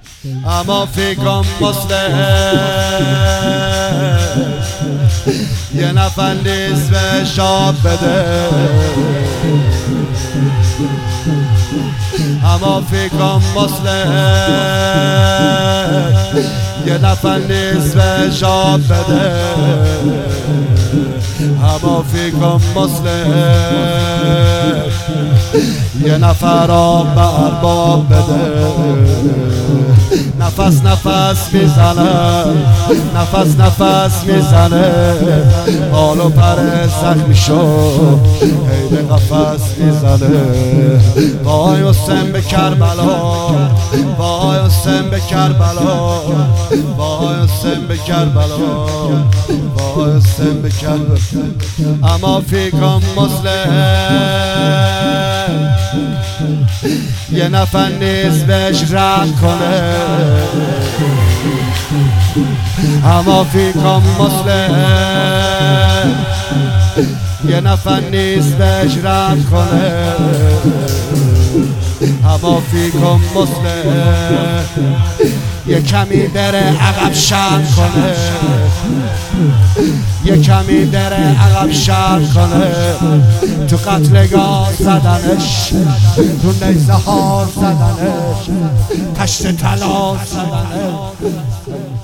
اما فکرم مسلم یه نفر نیست به شاب بده، اما فکرم مسلم یه نفر نیست به شاب بده، اما فکرم مسلم یه نفر آب ارباب بده. نفس نفس میزنه، نفس نفس میزنه، حال و پر زخمی شد عید قفس میزنه. وای حسین به کربلا، وای حسین به کربلا، وای حسین به کربلا، وای حسین به کربلا. اما فکرم مسلم یه نفر نیست بهش رد کنه، اما فکرم مسلم یه نفر نیست بهش رد کنه، اما فکرم مسلم یه کمی بره عقب شرم کنه، یه کمی بره عقب شرم کنه. تو قتلگاه زدنش، تو نیزه ها زدنش، تشت طلا زدنش.